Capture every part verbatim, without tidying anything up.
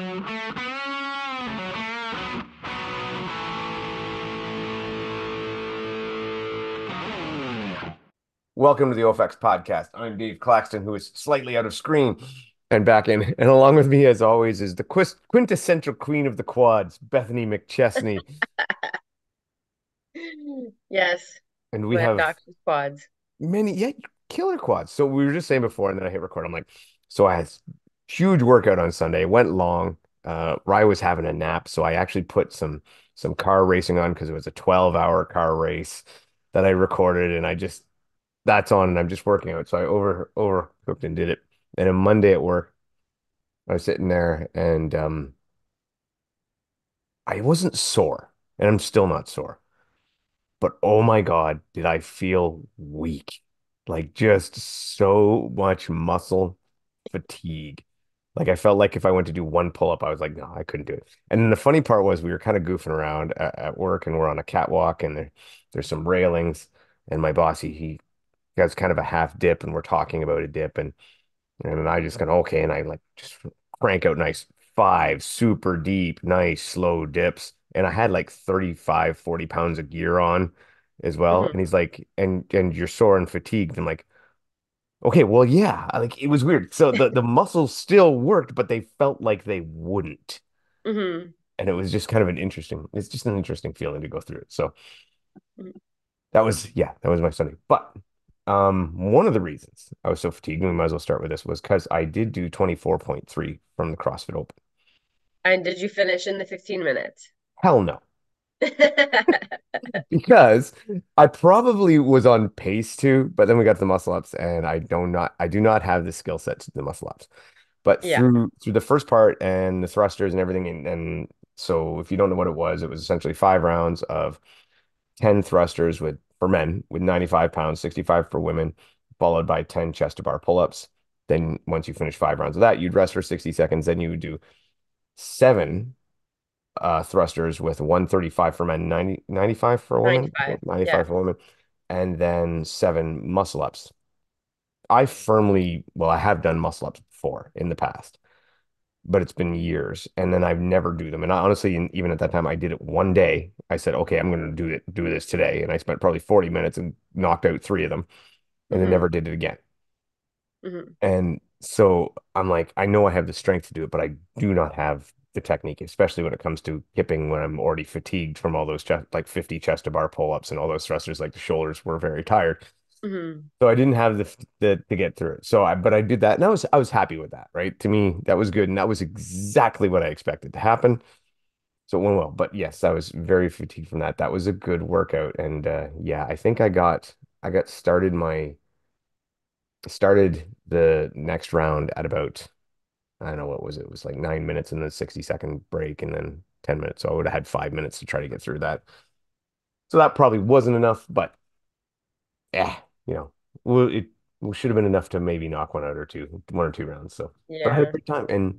Welcome to the O F X podcast. I'm Dave Claxton, who is slightly out of screen and back in. And along with me, as always, is the quis- quintessential queen of the quads, Bethany McChesney. Yes, And we my have obnoxious quads. many, yeah, killer quads. So we were just saying before, and then I hit record. I'm like, so I had huge workout on Sunday. It went long. Uh, Rye was having a nap, so I actually put some some car racing on because it was a twelve hour car race that I recorded, and I just that's on, and I'm just working out. So I over overcooked and did it. And a Monday at work, I was sitting there, and um, I wasn't sore, and I'm still not sore. But oh my God, did I feel weak? Like just so much muscle fatigue. Like I felt like if I went to do one pull up, I was like, no, I couldn't do it. And then the funny part was we were kind of goofing around at, at work, and we're on a catwalk, and there, there's some railings, and my boss he, he has kind of a half dip, and we're talking about a dip, and and I just kind of okay, and I like just crank out nice five super deep, nice slow dips. And I had like thirty-five, forty pounds of gear on as well. Hmm. And he's like, and and you're sore and fatigued. I'm like, okay, well, yeah. Like it was weird. So the, the muscles still worked, but they felt like they wouldn't. Hmm. And it was just kind of an interesting, it's just an interesting feeling to go through it. So that was, yeah, that was my Sunday. But um, one of the reasons I was so fatigued, and we might as well start with this, was because I did do twenty-four point three from the CrossFit Open. And did you finish in the fifteen minutes? Hell no. Because I probably was on pace to, but then we got to the muscle ups, and I do not I do not have the skill set to do the muscle ups. But Yeah. through through the first part and the thrusters and everything, and, and so if you don't know what it was, it was essentially five rounds of ten thrusters with for men with ninety-five pounds, sixty-five for women, followed by ten chest to bar pull-ups. Then once you finish five rounds of that, you'd rest for sixty seconds. Then you would do seven uh, thrusters with one thirty-five for men, ninety, ninety-five for women, ninety-five. Yeah. ninety-five for women, and then seven muscle ups. I firmly, well, I have done muscle ups before in the past, but it's been years, and then I've never do them. And I, honestly, and even at that time, I did it one day. I said, okay, I'm going to do it, do this today, and I spent probably forty minutes and knocked out three of them, and then Hmm. never did it again. Hmm. And so I'm like, I know I have the strength to do it, but I do not have the technique, especially when it comes to hipping when I'm already fatigued from all those chest, like fifty chest to bar pull-ups and all those thrusters, like the shoulders were very tired. Hmm. So I didn't have the, the to get through it. So I, but I did that, and I was I was happy with that, right? To me, that was good, and that was exactly what I expected to happen. So it went well. But yes, I was very fatigued from that. That was a good workout, and uh, yeah, I think I got I got started my started the next round at about I don't know what was it? It was like nine minutes and then sixty second break and then ten minutes. So I would have had five minutes to try to get through that. So that probably wasn't enough, but yeah, you know, well, it should have been enough to maybe knock one out or two, one or two rounds. So, but I had a Yeah. great time. And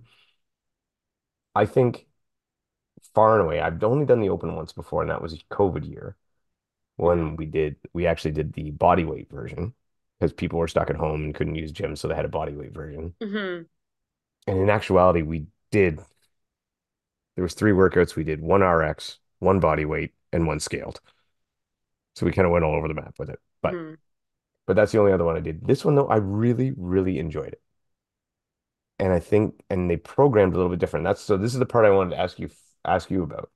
I think far and away, I've only done the open once before, and that was COVID year Hmm. when we did, we actually did the body weight version because people were stuck at home and couldn't use gyms. So they had a body weight version. Hmm. And in actuality, we did, there was three workouts. We did one R X, one body weight, and one scaled. So we kind of went all over the map with it. But Hmm. but that's the only other one I did. This one though, I really, really enjoyed it. And I think and they programmed a little bit different. That's so this is the part I wanted to ask you ask you about.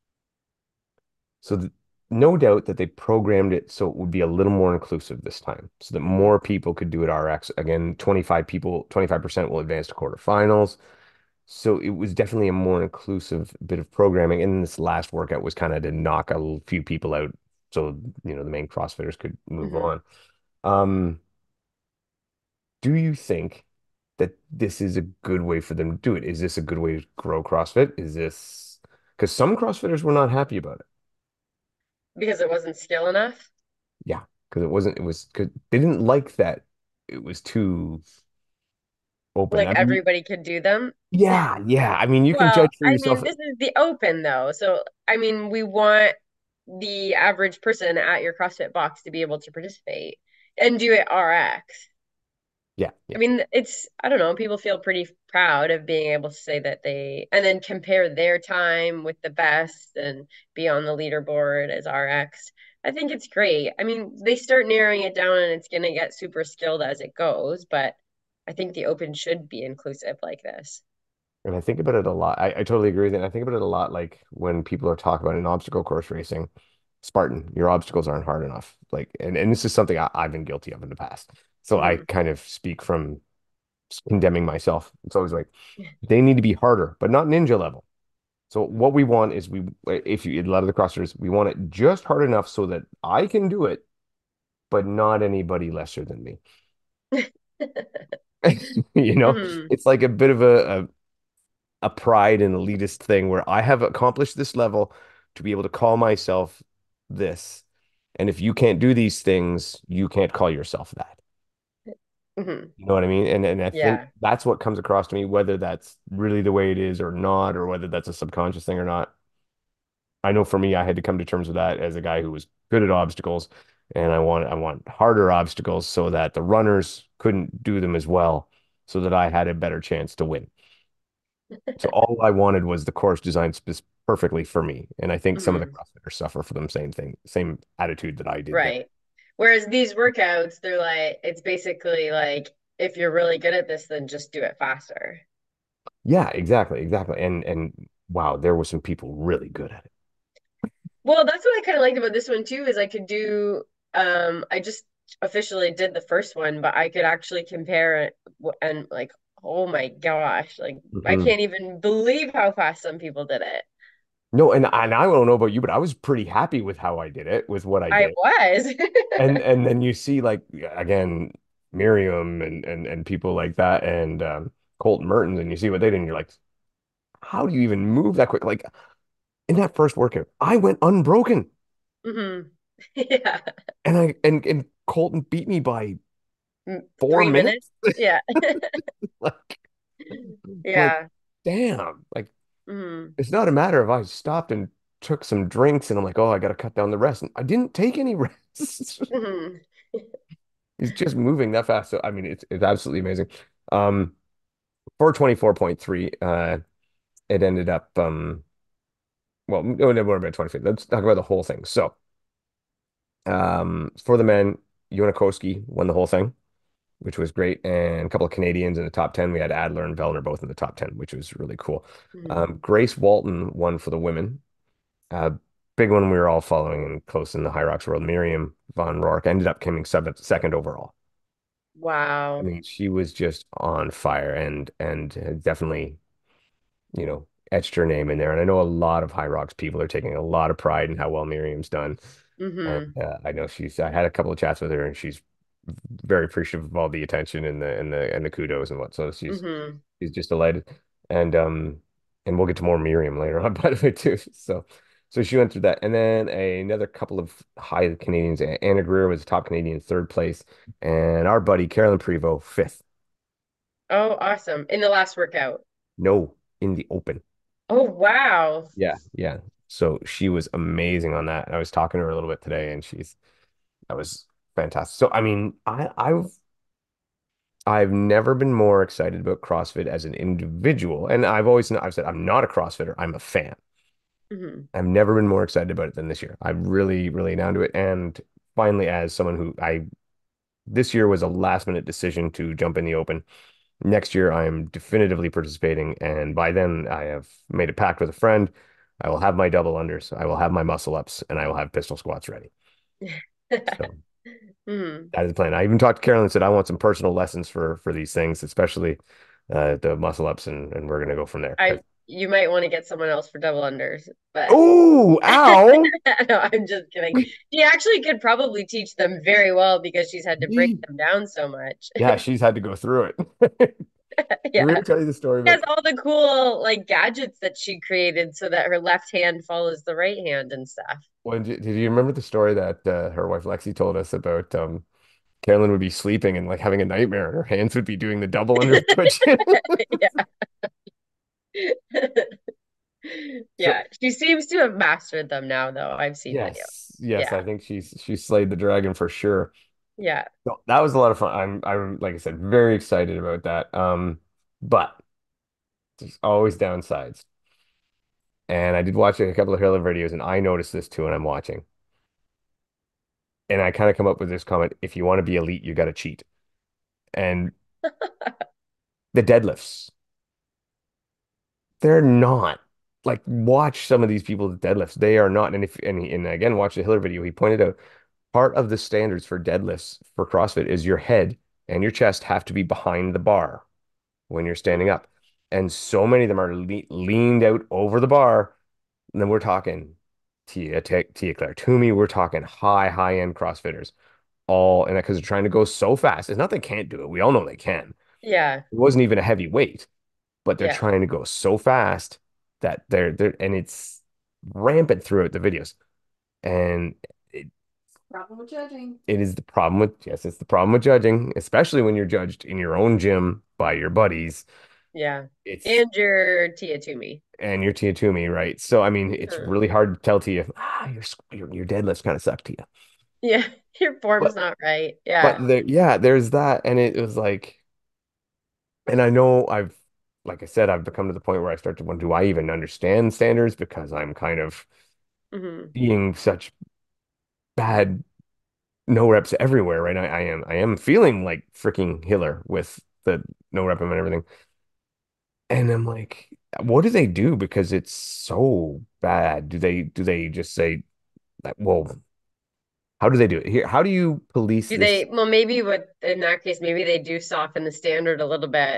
So th no doubt that they programmed it so it would be a little more inclusive this time, so that more people could do it R X. Again, twenty-five people, twenty-five percent will advance to quarterfinals. So it was definitely a more inclusive bit of programming. And this last workout was kind of to knock a l- few people out so, you know, the main CrossFitters could move Hmm. on. Um, do you think that this is a good way for them to do it? Is this a good way to grow CrossFit? Is this because some CrossFitters were not happy about it? Because it wasn't skill enough. Yeah, because it wasn't, it was because they didn't like that it was too open. Like I mean, everybody could do them. yeah, yeah. I mean, you can Well, judge for I yourself. mean, this is the open though. So, I mean, we want the average person at your CrossFit box to be able to participate and do it R X. Yeah, I yeah. mean, it's, I don't know, people feel pretty proud of being able to say that they, and then compare their time with the best and be on the leaderboard as R X. I think it's great. I mean, they start narrowing it down and it's going to get super skilled as it goes, but I think the Open should be inclusive like this. And I think about it a lot. I, I totally agree with it. And I think about it a lot like when people are talking about an obstacle course racing, Spartan, your obstacles aren't hard enough. Like, and, and this is something I, I've been guilty of in the past. So I Hmm. kind of speak from condemning myself. It's always like they need to be harder, but not ninja level. So what we want is we, if you, a lot of the crossers, we want it just hard enough so that I can do it, but not anybody lesser than me. You know, Hmm. it's like a bit of a, a a pride and elitist thing where I have accomplished this level to be able to call myself this. And if you can't do these things, you can't call yourself that. Hmm. You know what I mean? And and I think Yeah. that's what comes across to me, whether that's really the way it is or not, or whether that's a subconscious thing or not. I know for me, I had to come to terms with that as a guy who was good at obstacles, and I want I want harder obstacles so that the runners couldn't do them as well, so that I had a better chance to win. So all I wanted was the course designed sp perfectly for me. And I think some of the Hmm. CrossFitters suffer from the same thing, same attitude that I did there. Right. Whereas these workouts, they're like, it's basically like, if you're really good at this, then just do it faster. Yeah, exactly, exactly. And and wow, there were some people really good at it. Well, that's what I kind of liked about this one too, is I could do, um, I just officially did the first one, but I could actually compare it w- and like, oh my gosh, like I Mhm. can't even believe how fast some people did it. No, and and I don't know about you, but I was pretty happy with how I did it, with what I I did. was. And and then you see like again Miriam and and and people like that and um, Colton Mertens, and you see what they did, and you're like, how do you even move that quick? Like in that first workout, I went unbroken, Hmm. Yeah. and I and and Colton beat me by Mm, four Three minutes. minutes. Yeah. Like, like, Yeah. damn. Like, Hmm. it's not a matter of I stopped and took some drinks and I'm like, oh, I got to cut down the rest. And I didn't take any rest. Hmm. He's just moving that fast. So, I mean, it's it's absolutely amazing. Um, four twenty-four point three, uh, it ended up, um, well, no, no, more about twenty-five. Let's talk about the whole thing. So, um, for the men, Jonakowski won the whole thing, which was great. And a couple of Canadians in the top ten. We had Adler and Vellner both in the top ten, which was really cool. Hmm. Um, Grace Walton won for the women. Uh, big one we were all following and close in the High Rocks world. Miriam Von Rourke ended up coming seventh, second overall. I Wow. mean, she was just on fire and and definitely, you know, etched her name in there. And I know a lot of High Rocks people are taking a lot of pride in how well Miriam's done. And Hmm. uh, I know she's, I had a couple of chats with her and she's very appreciative of all the attention and the and the and the kudos and what. So she's Hmm. she's just delighted. And um and we'll get to more Miriam later on, by the way, too. So so she went through that. And then a, another couple of high Canadians. Anna Greer was top Canadian third place. And our buddy Carolyn Prevost, fifth. Oh, awesome. In the last workout. No, in the open. Oh, wow. Yeah, yeah. So she was amazing on that. And I was talking to her a little bit today, and she's that was fantastic. So I mean, I I've I've never been more excited about CrossFit as an individual. And I've always I've said I'm not a CrossFitter, I'm a fan. Hmm. I've never been more excited about it than this year. I'm really, really down to it. And finally, as someone who I this year was a last minute decision to jump in the open. Next year, I'm definitively participating. And by then, I have made a pact with a friend. I will have my double unders, I will have my muscle ups, and I will have pistol squats ready. So Hmm. that is the plan. I even talked to Carolyn and said I want some personal lessons for for these things, especially uh, the muscle ups, and and we're gonna go from there. I Because You might want to get someone else for double unders, but oh, ow! no, I'm just kidding. She actually could probably teach them very well because she's had to break them down so much. Yeah, she's had to go through it. Did we Yeah. ever tell you the story She has about all the cool like gadgets that she created so that her left hand follows the right hand and stuff. when did, did you remember the story that uh, her wife Lexi told us about um Carolyn would be sleeping and like having a nightmare and her hands would be doing the double under twitching. Yeah. So Yeah. She seems to have mastered them now, though. I've seen videos. yes, yes, Yeah. I think she's she slayed the dragon for sure. Yeah. So that was a lot of fun. I'm I'm like I said, very excited about that. Um, but there's always downsides. And I did watch a couple of Hiller videos, and I noticed this too when I'm watching. And I kind of come up with this comment: if you want to be elite, you got to cheat. And the deadlifts, they're not like watch some of these people's deadlifts. They are not. And if and, he, and again, watch the Hiller video. He pointed out part of the standards for deadlifts for CrossFit is your head and your chest have to be behind the bar when you're standing up. And so many of them are le leaned out over the bar. And then we're talking Tia, Tia, Tia Claire Toomey. We're talking high, high end CrossFitters. All and that because they're trying to go so fast. It's not they can't do it. We all know they can. Yeah. It wasn't even a heavy weight, but they're Yeah. trying to go so fast that they're they're and it's rampant throughout the videos. And it, Problem with judging. it is the problem with yes, it's the problem with judging, especially when you're judged in your own gym by your buddies. Yeah. It's And your Tia Toomey. and you're Tia Toomey, right? So I mean, it's Huh. really hard to tell Tia, ah, your your, your deadlifts kind of suck, Tia. Yeah. Your form's But not right. Yeah. but there, yeah, there's that, and it was like, and I know I've, like I said, I've become to the point where I start to wonder, do I even understand standards because I'm kind of Hmm. being such bad no reps everywhere, right? I, I am I am feeling like freaking Hiller with the no rep and everything. And I'm like, what do they do? Because it's so bad. Do they do they just say like, well, how do they do it here? How do you police Do they, this? well, maybe what in that case, maybe they do soften the standard a little bit.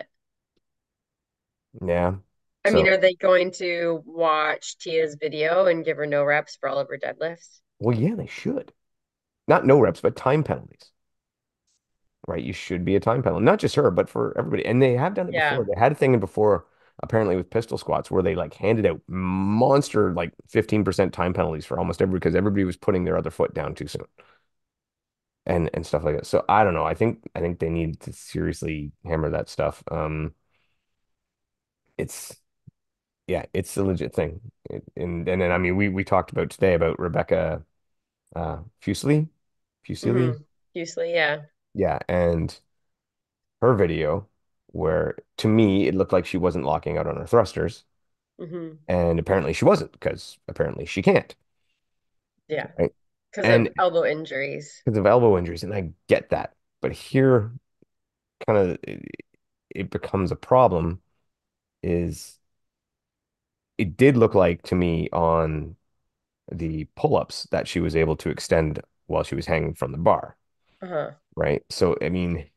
Yeah. I mean, So, are they going to watch Tia's video and give her no reps for all of her deadlifts? well, yeah, they should. Not no reps, but time penalties, right? You should be a time penalty, not just her, but for everybody. And they have done it Yeah. before. They had a thing before, apparently, with pistol squats where they like handed out monster like fifteen percent time penalties for almost every because everybody was putting their other foot down too soon. and and stuff like that. So I don't know. I think I think they need to seriously hammer that stuff. Um, it's yeah, it's a legit thing. It, and and then I mean we we talked about today about Rebecca uh Fuseli, Fuseli, Hmm. Usually, yeah. yeah, and her video where to me it looked like she wasn't locking out on her thrusters, Hmm. and apparently she wasn't because apparently she can't, Yeah. right? Because And of elbow injuries. because of elbow injuries, and I get that, but here kind of it, it becomes a problem is it did look like to me on the pull-ups that she was able to extend while she was hanging from the bar, Uh-huh. right? So, I mean,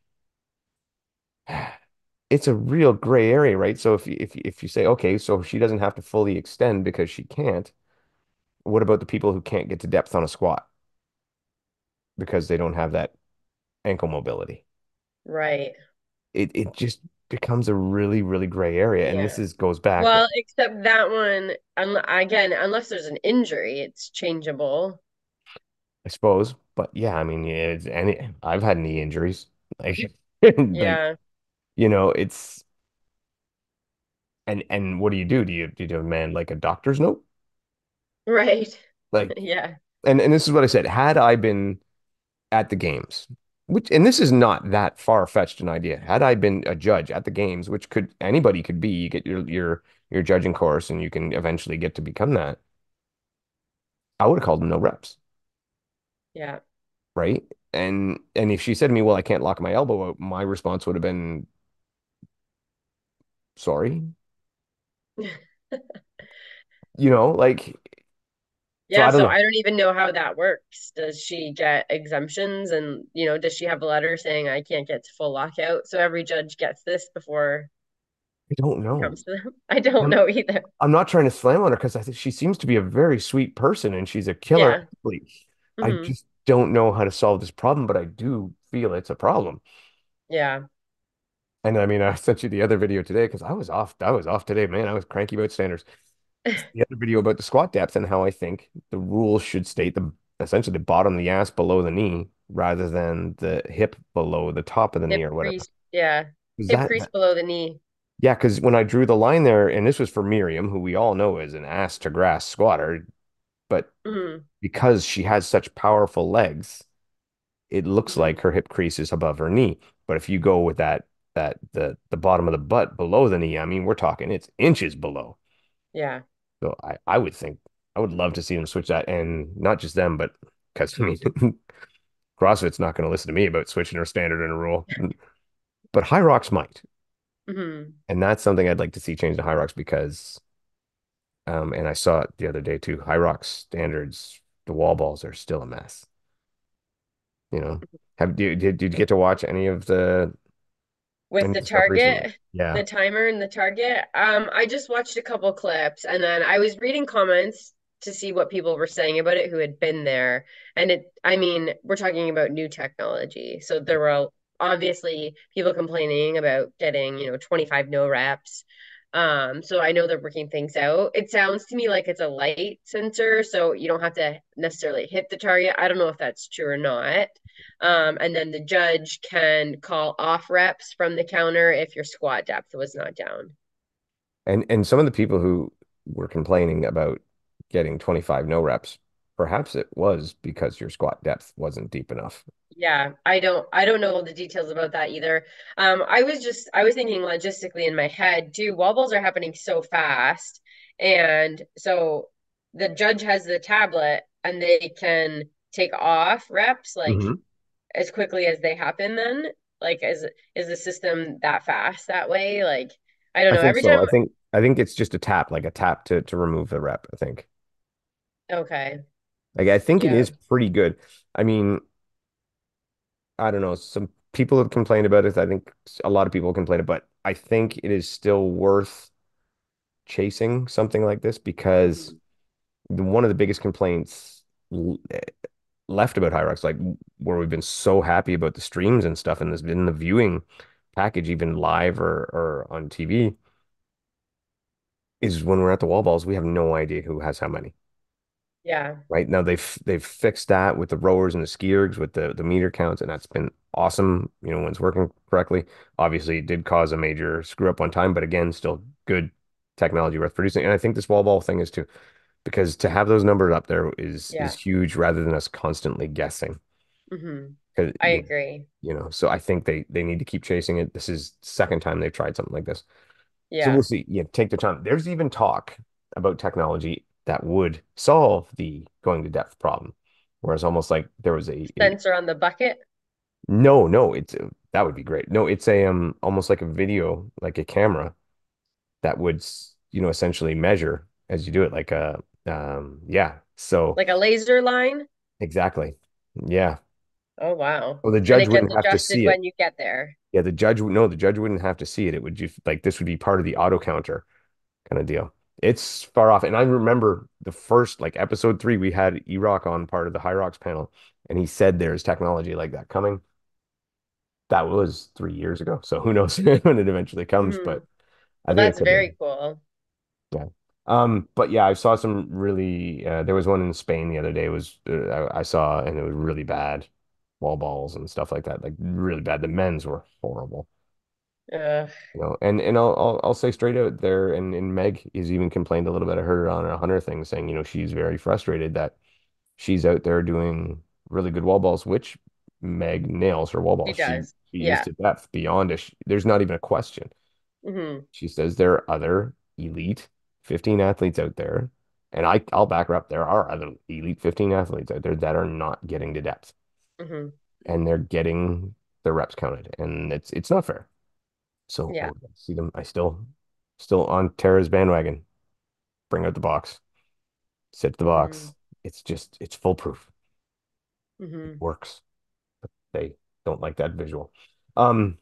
it's a real gray area, right? So if you, if you- if you say, okay, so she doesn't have to fully extend because she can't, what about the people who can't get to depth on a squat because they don't have that ankle mobility? Right. It it just becomes a really, really gray area. And this Yeah. is goes back, Well, except that one, un again, unless there's an injury, it's changeable. I suppose, but yeah, I mean, yeah, it's any I've had knee injuries. Like, like Yeah. you know, it's and and what do you do? Do you do you demand like a doctor's note? Right. Like, Yeah. and and this is what I said. Had I been at the games, which and this is not that far-fetched an idea. Had I been a judge at the games, which could anybody could be, you get your your your judging course and you can eventually get to become that. I would have called them no reps, Yeah. right? And and if she said to me, "Well, I can't lock my elbow out," my response would have been, "Sorry." You know, like so Yeah, I don't so know. I don't even know how that works. Does she get exemptions and, you know, does she have a letter saying I can't get to full lockout? So every judge gets this before I don't it know. comes to them. I don't I'm know either. I'm not trying to slam on her because I think she seems to be a very sweet person and she's a killer Yeah. athlete. I Hmm. just don't know how to solve this problem, but I do feel it's a problem. Yeah. And I mean, I sent you the other video today because I was off. I was off today, man. I was cranky about standards. The other video about the squat depth and how I think the rules should state the essentially the bottom of the ass below the knee rather than the hip below the top of the knee Hip or whatever. crease. Yeah. Is Hip that, crease that below the knee. yeah, because when I drew the line there, and this was for Miriam, who we all know is an ass to grass squatter, but Hmm. because she has such powerful legs, it looks Mhm. like her hip crease is above her knee. But if you go with that that the the bottom of the butt below the knee, I mean, we're talking it's inches below. Yeah. So I I would think I would love to see them switch that, and not just them, but because I mean, CrossFit's not going to listen to me about switching their standard and a rule, but High Rocks might, Hmm. and that's something I'd like to see change to High Rocks because, um, and I saw it the other day too. High Rocks standards, the wall balls are still a mess. You know, have did did, did you get to watch any of the With any of the the stuff recently? target, Yeah. the timer and the target. Um, I just watched a couple clips and then I was reading comments to see what people were saying about it who had been there. And it, I mean, we're talking about new technology. So there were obviously people complaining about getting, you know, twenty-five no reps. Um, so I know they're working things out. It sounds to me like it's a light sensor, so you don't have to necessarily hit the target. I don't know if that's true or not. Um, and then the judge can call off reps from the counter if your squat depth was not down. And and some of the people who were complaining about getting twenty-five no reps, perhaps it was because your squat depth wasn't deep enough. Yeah, I don't I don't know all the details about that either. Um, I was just I was thinking logistically in my head too, wall balls are happening so fast. And so the judge has the tablet and they can take off reps like Hmm. as quickly as they happen then. Like is is the system that fast that way? Like I don't I know. think Every so. time I think I think it's just a tap, like a tap to to remove the rep, I think. okay. Like I think it Yeah. is pretty good. I mean, I don't know. Some people have complained about it. I think a lot of people complain, but I think it is still worth chasing something like this because Mhm. the, one of the biggest complaints l- eh, left about Hyrox, like where we've been so happy about the streams and stuff, and there's been the viewing package, even live or or on T V, is when we're at the wall balls, we have no idea who has how many. Yeah. Right now, they've they've fixed that with the rowers and the ski ergs with the the meter counts, and that's been awesome. You know, when it's working correctly. Obviously, it did cause a major screw up one time, but again, still good technology worth producing. And I think this wall ball thing is too, because to have those numbers up there is is Yeah. huge rather than us constantly guessing. Hmm. 'Cause, I you, agree. you know, so I think they they need to keep chasing it. This is the second time they've tried something like this. So we'll Yeah. see. Yeah, take the time. There's even talk about technology that would solve the going to depth problem. Whereas almost like there was a, a Sensor on the bucket. no, no, it's that would be great. No, it's a um almost like a video, like a camera that would, s- you know, essentially measure as you do it, like a um yeah. So Like a laser line. exactly. Yeah. Oh, wow. Well, the And judge it gets wouldn't have to adjusted see it. when you get there. Yeah, the judge would no, the judge wouldn't have to see it. It would just like this would be part of the auto counter kind of deal. It's far off. And I remember the first, like episode three, we had E-Rock on part of the High Rocks panel, and he said there's technology like that coming. That was three years ago. So who knows when it eventually comes, Hmm. but I Well, think it that's could be. very cool. Yeah. Um, but yeah, I saw some really, uh, there was one in Spain the other day was, uh, I, I saw, and it was really bad wall balls and stuff like that. Like really bad. The men's were horrible. Ugh. You know, and and I'll I'll, I'll say straight out there, and, and Meg has even complained a little bit. I heard her on a Hunter thing saying, you know, she's very frustrated that she's out there doing really good wall balls, which Meg nails her wall He balls. She does. she is Yeah. to depth beyond a sh there's not even a question. Hmm. She says there are other elite fifteen athletes out there, and I I'll back her up. There are other elite fifteen athletes out there that are not getting to depth, Hmm. and they're getting their reps counted, and it's it's not fair. So I Yeah. would like to see them. I still still on Tara's bandwagon. Bring out the box. Sit the Hmm. box. It's just it's foolproof. It Hmm. works. They don't like that visual. Um,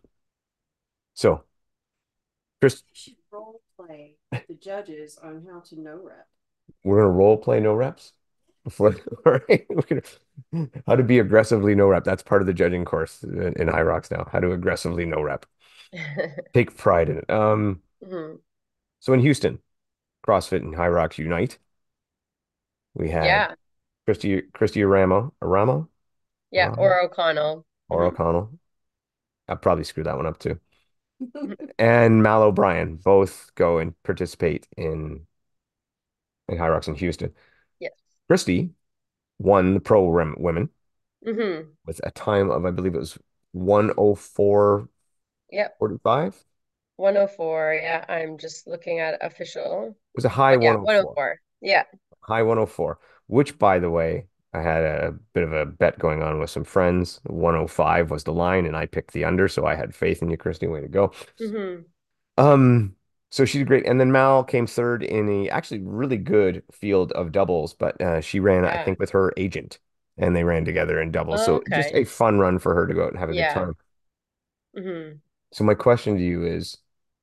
so Chris, You should role play the judges on how to no rep. we're gonna role play no reps before. All right, we're gonna how to be aggressively no rep. That's part of the judging course in, in High Rocks now. How to aggressively no rep. Take pride in it. Um, Hmm. so in Houston, CrossFit and High Rocks unite. We had Yeah. Christy Christy Aramo, Aramo, Yeah. Aramo, Or O'Connell. or Hmm. O'Connell. I probably screwed that one up too. And Mal O'Brien both go and participate in in High Rocks in Houston. Yes. Christy won the pro rem women. Mm-hmm. with a time of, I believe it was one oh four Yep. forty-five. It one oh four. Yeah, I'm just looking at official. was a high But yeah, one oh four. one oh four. Yeah. High one oh four, which by the way, I had a bit of a bet going on with some friends. one oh five was the line, and I picked the under, so I had faith in you, Christy. Way to go. Mm-hmm. Um, so she did great. And then Mal came third in a actually really good field of doubles, but uh, she ran, I Yeah. think, with her agent, and they ran together in doubles. So just Okay. a fun run for her to go out and have a good Yeah. time. Mm-hmm. So my question to you is,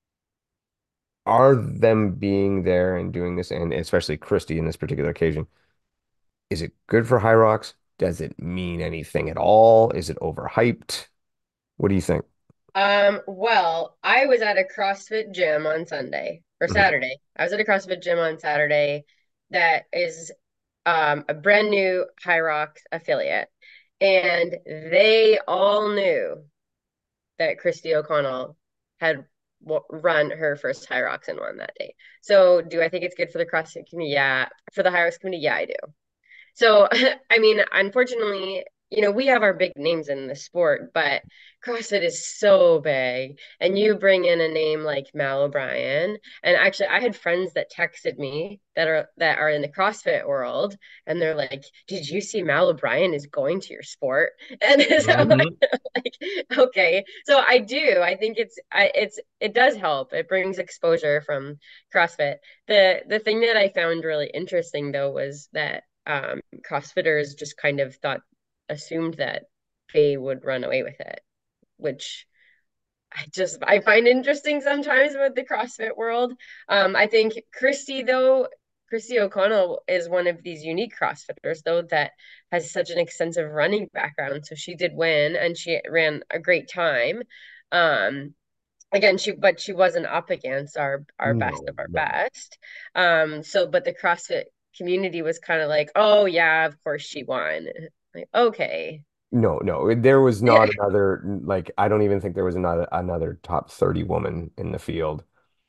are them being there and doing this, and especially Christy in this particular occasion, is it good for High Rocks? Does it mean anything at all? Is it overhyped? What do you think? Um, well, I was at a CrossFit gym on Sunday or Mhm. Saturday. I was at a CrossFit gym on Saturday that is um, a brand new High Rocks affiliate. And they all knew that Christy O'Connell had w run her first High Rocks and won that day. So, do I think it's good for the CrossFit community? Yeah. For the High Rocks community? Yeah, I do. So, I mean, unfortunately, you know, we have our big names in the sport, but CrossFit is so big. And you bring in a name like Mal O'Brien. And actually, I had friends that texted me that are that are in the CrossFit world, and they're like, "Did you see Mal O'Brien is going to your sport?" And so I'm Mhm. like, okay. So I do. I think it's I it's it does help. It brings exposure from CrossFit. The the thing that I found really interesting though was that um, CrossFitters just kind of thought, assumed that they would run away with it, which I just I find interesting sometimes with the CrossFit world. Um, I think Christy though, Christy O'Connell is one of these unique CrossFitters though that has such an extensive running background. So she did win and she ran a great time. Um, again she but she wasn't up against our our best No, of our no. best um so but the CrossFit community was kind of like, oh yeah, of course she won. Like, okay. No, no. There was Yeah. not another, like, I don't even think there was another another top thirty woman in the field.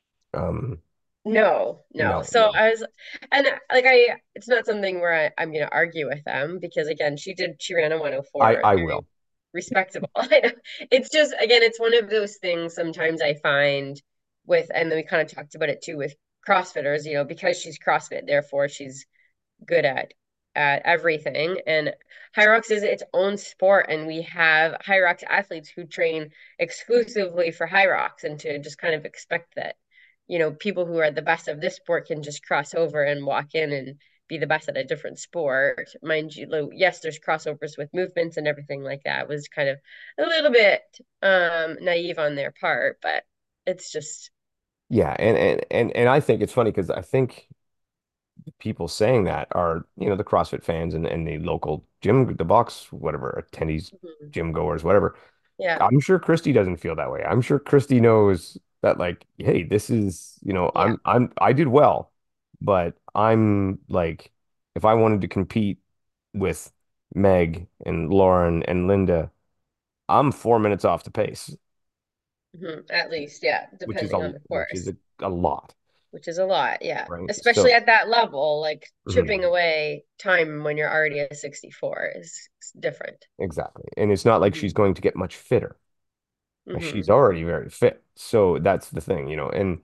Um, No, no. no, So no. I was, and like I, it's not something where I, I'm going to argue with them because again, she did, she ran a I one oh four, I very will. respectable. I know. It's just, again, it's one of those things sometimes I find with, and then we kind of talked about it too with CrossFitters, you know, because she's CrossFit, therefore she's good at at everything. And Hyrox is its own sport, and we have Hyrox athletes who train exclusively for Hyrox, and to just kind of expect that, you know, people who are the best of this sport can just cross over and walk in and be the best at a different sport. Mind you, yes, there's crossovers with movements and everything like that. Was kind of a little bit um naive on their part, but it's just Yeah, and and and and I think it's funny because I think people saying that are, you know, the CrossFit fans and, and the local gym, the box, whatever, attendees, mhm. gym goers, whatever. Yeah, I'm sure Christy doesn't feel that way. I'm sure Christy knows that, like, hey, this is, you know, yeah. I'm I'm I did well, but I'm like, if I wanted to compete with Meg and Lauren and Linda, I'm four minutes off the pace, Mhm. At least, yeah, which is depending a on the which is course, a, a lot, which is a lot, yeah. right? Especially So, at that level, like chipping mhm, away time when you're already at sixty-four is different. exactly. And it's not like Hmm. she's going to get much fitter. She's Hmm. already very fit. So that's the thing, you know. And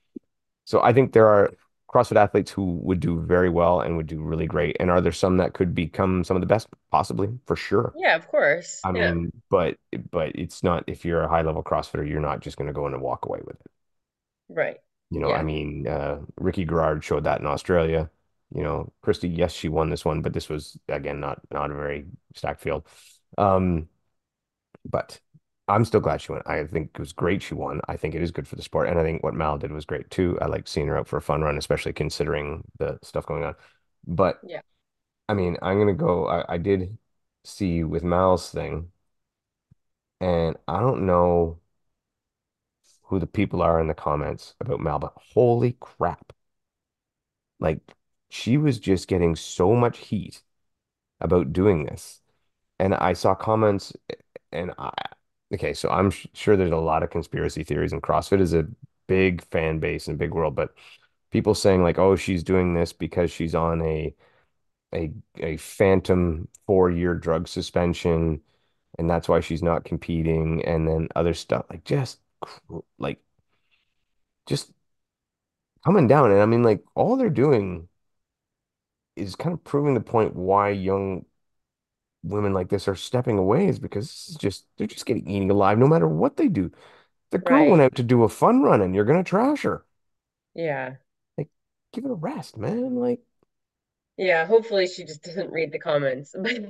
so I think there are CrossFit athletes who would do very well and would do really great. And are there some that could become some of the best? Possibly, for sure. Yeah, of course. I Yeah, mean, but but it's not, if you're a high level CrossFitter, you're not just going to go in and walk away with it. right. You know, I Yeah. mean, uh, Ricky Garard showed that in Australia. You know, Christy, yes, she won this one, but this was again not not a very stacked field. Um, But I'm still glad she won. I think it was great she won. I think it is good for the sport. And I think what Mal did was great too. I liked seeing her out for a fun run, especially considering the stuff going on. But Yeah. I mean, I'm gonna go. I, I did see with Mal's thing, and I don't know who the people are in the comments about Mal, but holy crap. Like, she was just getting so much heat about doing this. And I saw comments, and I, okay, so I'm sh- sure there's a lot of conspiracy theories, and CrossFit is a big fan base and big world, but people saying like, oh, she's doing this because she's on a a a phantom four year drug suspension, and that's why she's not competing, and then other stuff like just cr- like just coming down. And I mean, like all they're doing is kind of proving the point why young women like this are stepping away is because this is just they're just getting eaten alive no matter what they do. The girl went Right. out to do a fun run, and you're gonna trash her. Yeah. Like, give it a rest, man. Like, Yeah. Hopefully she just doesn't read the comments.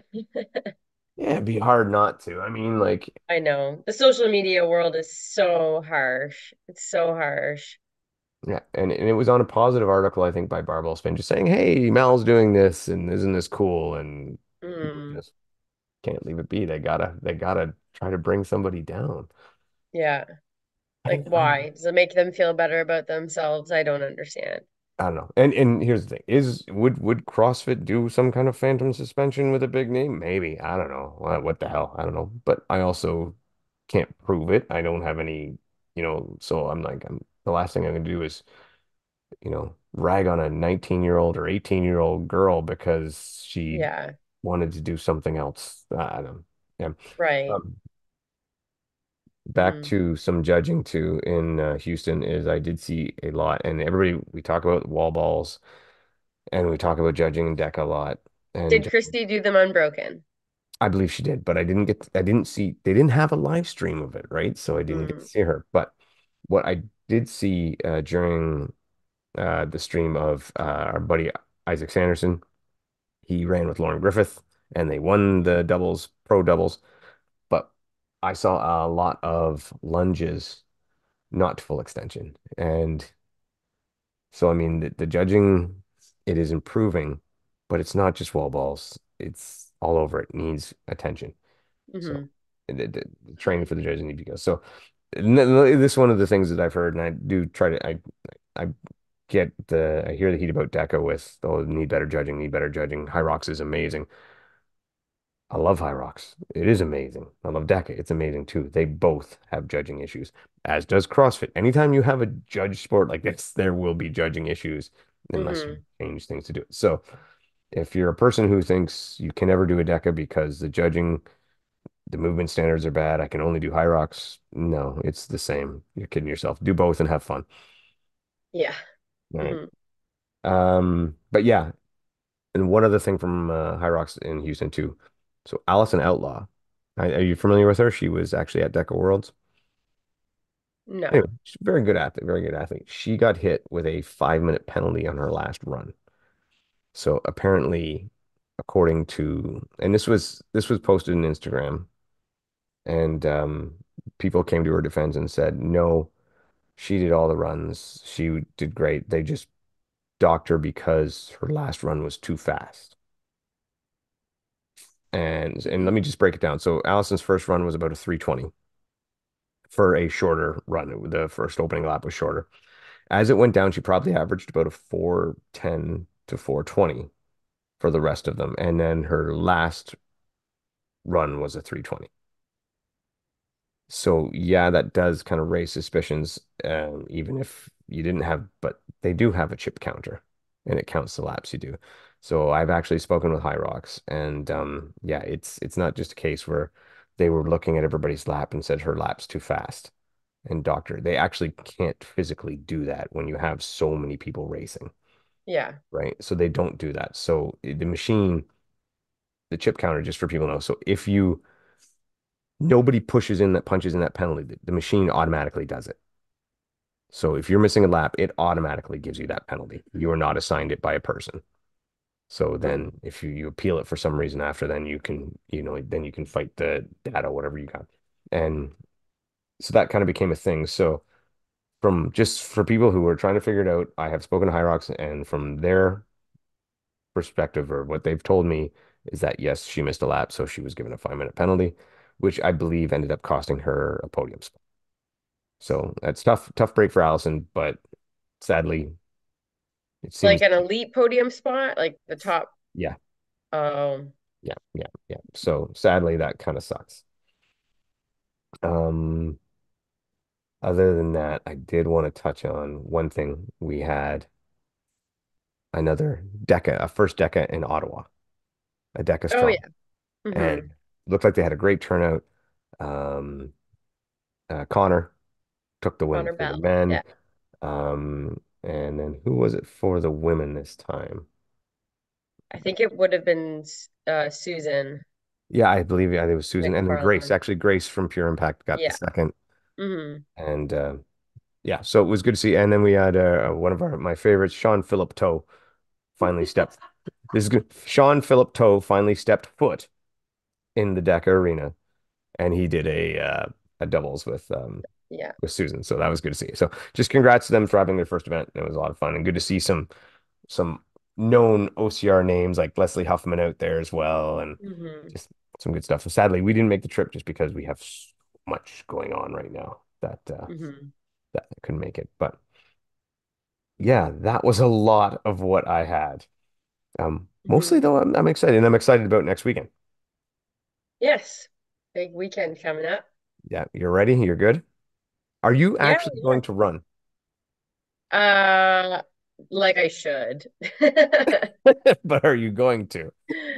yeah, it'd be hard not to. I mean, like, I know. The social media world is so harsh. It's so harsh. yeah, and, and it was on a positive article, I think, by Barbell Spin, just saying, "Hey, Mal's doing this, and isn't this cool?" And people Mm. just can't leave it be. They gotta, they gotta try to bring somebody down. Yeah. Like, I, I, why? Does it make them feel better about themselves? I don't understand. I don't know. And and here's the thing: is would would CrossFit do some kind of phantom suspension with a big name? Maybe. I don't know. What, what the hell? I don't know. But I also can't prove it. I don't have any, you know. So I'm like, I'm the last thing I'm gonna do is, you know, rag on a nineteen year old or eighteen year old girl because she Yeah. wanted to do something else. I don't know. Yeah. Right. Um, back Mm. to some judging too in uh, Houston is I did see a lot, and everybody we talk about wall balls and we talk about judging and deck a lot, Did and Christy do them unbroken? I believe she did, but I didn't get I didn't see they didn't have a live stream of it, right? So I didn't get to Mm. see her. But what I did see uh, during uh, the stream of uh, our buddy Isaac Sanderson. He ran with Lauren Griffith and they won the doubles, pro doubles. But I saw a lot of lunges, not to full extension. And so, I mean, the, the judging, it is improving, but it's not just wall balls. It's all over. It needs attention. So Hmm. the, the, the training for the judges need to go. So n- n- this is one of the things that I've heard, and I do try to, I, I get the, I hear the heat about Deca with, oh, need better judging, need better judging. High Rocks is amazing. I love High Rocks. It is amazing. I love DECA. It's amazing too. They both have judging issues, as does CrossFit. Anytime you have a judge sport like this, there will be judging issues unless you Hmm. change things to do it. So if you're a person who thinks you can never do a DECA because the judging, the movement standards are bad, I can only do High Rocks. No, it's the same. You're kidding yourself. Do both and have fun. Yeah. All right. Hmm. Um, but yeah, and one other thing from uh, High Rocks in Houston too. So Allison Outlaw, are are you familiar with her? She was actually at Deca Worlds. Anyway, No. she's a very good athlete, very good athlete. She got hit with a five minute penalty on her last run. So apparently, according to, and this was this was posted on Instagram, and um, people came to her defense and said, no, she did all the runs. She did great. They just docked her because her last run was too fast. And and let me just break it down. So Allison's first run was about a three twenty for a shorter run. The first opening lap was shorter. As it went down, she probably averaged about a four ten to four twenty for the rest of them. And then her last run was a three twenty. So yeah, that does kind of raise suspicions, um, even if you didn't have, but they do have a chip counter and it counts the laps you do. So I've actually spoken with High Rocks and um, yeah, it's it's not just a case where they were looking at everybody's lap and said her lap's too fast. And doctor, they actually can't physically do that when you have so many people racing, Yeah. right? So they don't do that. So the machine, the chip counter, just for people to know. So if you nobody pushes in that punches in that penalty, the, the machine automatically does it. So if you're missing a lap, it automatically gives you that penalty. You are not assigned it by a person. So Hmm. then if you, you appeal it for some reason after, then you can, you know, then you can fight the data, whatever you got. And so that kind of became a thing. So from just for people who are trying to figure it out, I have spoken to High Rocks and from their perspective or what they've told me is that yes, she missed a lap, so she was given a five minute penalty, which I believe ended up costing her a podium spot. So that's tough, tough break for Allison, but sadly, it Like seems an elite podium spot, like the top. yeah, Um, yeah, yeah, yeah. So sadly, that kind of sucks. Um, other than that, I did want to touch on one thing. We had another DECA, a first DECA in Ottawa. a Deca Oh Strong, yeah. Hmm. and looked like they had a great turnout. Um, uh, Connor took the win Connor for the Bell. men. Yeah. Um, and then who was it for the women this time? I think it would have been uh, Susan Yeah, I believe yeah, it was Susan and then Grace. McFarland. Actually, Grace from Pure Impact got the Yeah. second. Hmm. And uh, yeah, so it was good to see. And then we had uh, one of our my favorites, Sean Phillip Toe, finally stepped. This is good. Sean Phillip Toe finally stepped foot in the Deca Arena, and he did a uh, a doubles with um Yeah. with Susan. So that was good to see. So just congrats to them for having their first event. It was a lot of fun and good to see some some known O C R names like Leslie Huffman out there as well, and Hmm. just some good stuff. So sadly, we didn't make the trip just because we have so much going on right now that uh, Hmm. that I couldn't make it. But yeah, that was a lot of what I had. Um, mostly Hmm. though, I'm, I'm excited, and I'm excited about next weekend. Yes. Big weekend coming up. Yeah, you're ready? You're good? Are you Yeah, actually going to run? yeah. Uh, like I should. But are you going to?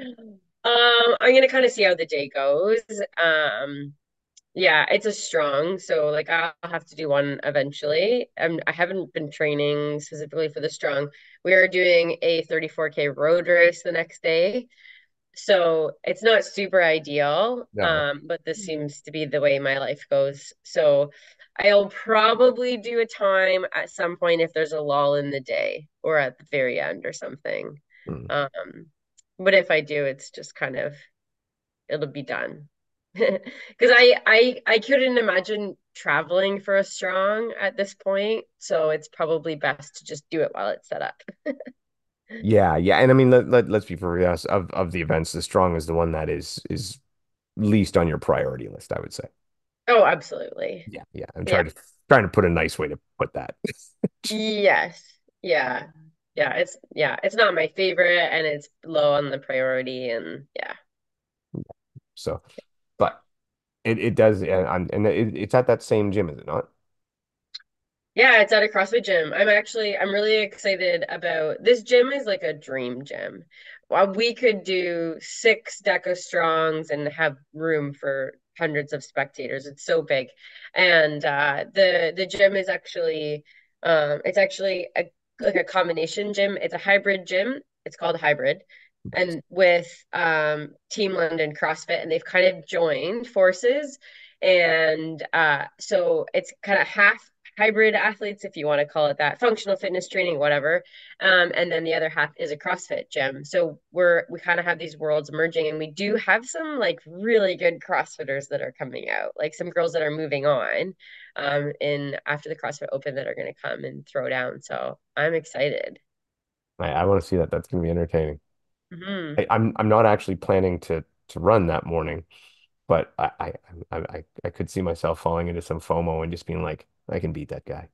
Um, I'm gonna kind of see how the day goes. Um, yeah, it's a strong, so like I'll have to do one eventually. Um, I haven't been training specifically for the strong. We are doing a thirty-four K road race the next day. So it's not super ideal, No. um, but this seems to be the way my life goes. So I'll probably do a time at some point if there's a lull in the day or at the very end or something. Hmm. Um, but if I do, it's just kind of it'll be done. Because I I I couldn't imagine traveling for a strong at this point, so it's probably best to just do it while it's set up. Yeah, yeah, and I mean, let, let let's be for real. Of of the events, the strong is the one that is is least on your priority list, I would say. Oh, absolutely. Yeah, yeah. I'm Yeah. trying to trying to put a nice way to put that. Yes. Yeah. Yeah. It's yeah, it's not my favorite and it's low on the priority and yeah. So, but it it does, and I'm and it, it's at that same gym, is it not? Yeah, it's at a CrossFit gym. I'm actually I'm really excited about this gym is like a dream gym. Well, we could do six Deca Strongs and have room for hundreds of spectators. It's so big. And uh the the gym is actually um it's actually a like a combination gym. It's a hybrid gym. It's called hybrid. And with um Team London CrossFit and they've kind of joined forces and uh so it's kind of half hybrid athletes, if you want to call it that, functional fitness training, whatever. Um, and then the other half is a CrossFit gym. So we're we kind of have these worlds merging, and we do have some like really good CrossFitters that are coming out, like some girls that are moving on, um, in after the CrossFit Open that are going to come and throw down. So I'm excited. I, I want to see that. That's going to be entertaining. Hmm. I, I'm I'm not actually planning to to run that morning, but I I I I I could see myself falling into some FOMO and just being like, I can beat that guy.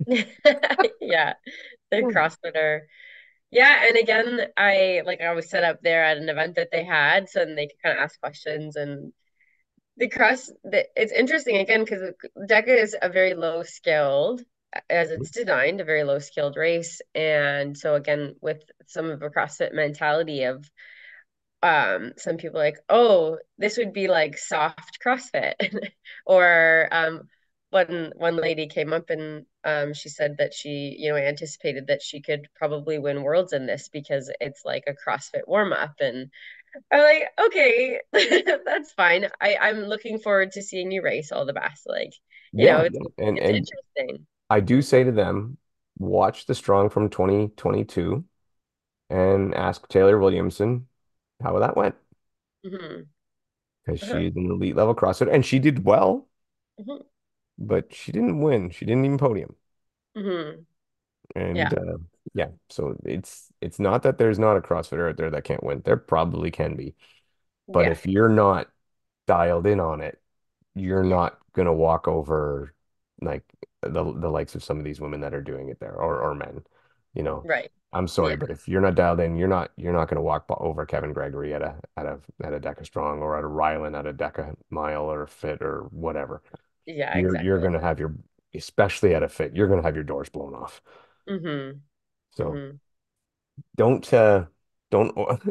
Yeah, the Hmm. CrossFitter. Yeah, and again, I like I was set up there at an event that they had, so then they could kind of ask questions and the cross. The, it's interesting again because DECA is a very low skilled, as it's designed, a very low skilled race, and so again with some of the CrossFit mentality of um some people like, oh, this would be like soft CrossFit, or um one one lady came up and um she said that she you know anticipated that she could probably win worlds in this because it's like a CrossFit warm up and I'm like, okay, that's fine. I I'm looking forward to seeing you race all the best. Like, you know, Yeah, it's yeah. And it's and interesting. I do say to them, watch the Strong from twenty twenty-two and ask Taylor Williamson how that went Hmm. because Uh-huh. she's an elite level CrossFit and she did well, Hmm. but she didn't win. She didn't even podium. Hmm. And Yeah, uh, yeah, so it's it's not that there's not a CrossFitter out there that can't win. There probably can be, but yeah, if you're not dialed in on it, you're not gonna walk over like the the likes of some of these women that are doing it there or or men, you know. right. I'm Yeah, sorry, but if you're not dialed in, you're not you're not gonna walk b- over Kevin Gregory at a at a at a Deca Strong or at a Rylan at a Deca Mile or Fit or whatever. yeah, You're you're exactly. gonna have your especially at a Fit, you're gonna have your doors blown off. Hmm. So Hmm. don't uh don't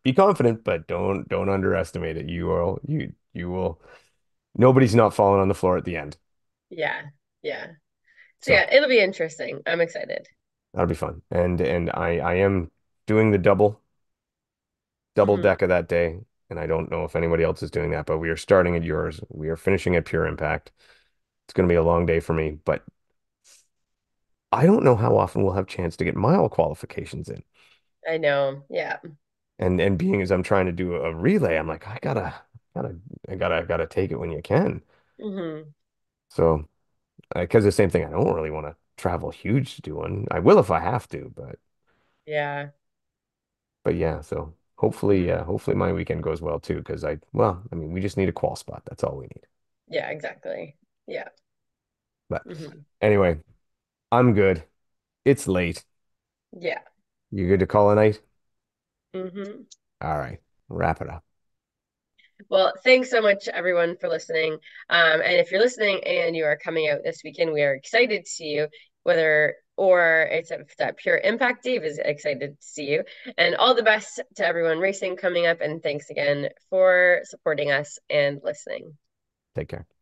be confident, but don't don't underestimate it. You will you you will nobody's not falling on the floor at the end. Yeah. Yeah. So So yeah, it'll be interesting. I'm excited. that'll be fun. And and I I am doing the double double Hmm. deck of that day. And I don't know if anybody else is doing that, but we are starting at yours. We are finishing at Pure Impact. It's going to be a long day for me, but I don't know how often we'll have chance to get mile qualifications in. I know. Yeah. And and being as I'm trying to do a relay, I'm like, I gotta, gotta, I gotta, gotta take it when you can. Hmm. So, because the same thing, I don't really want to travel huge to do one. I will if I have to, but Yeah. but yeah. So hopefully, uh, Hmm. hopefully my weekend goes well too. Because I, well, I mean, we just need a qual spot. That's all we need. Yeah, exactly. Yeah. But Hmm. anyway, I'm good. It's late. Yeah. You good to call a night? Hmm. All right, wrap it up. Well, thanks so much, everyone, for listening. Um, and if you're listening and you are coming out this weekend, we are excited to see you, whether or it's at that Pure Impact. Dave is excited to see you. And all the best to everyone racing coming up. And thanks again for supporting us and listening. Take care.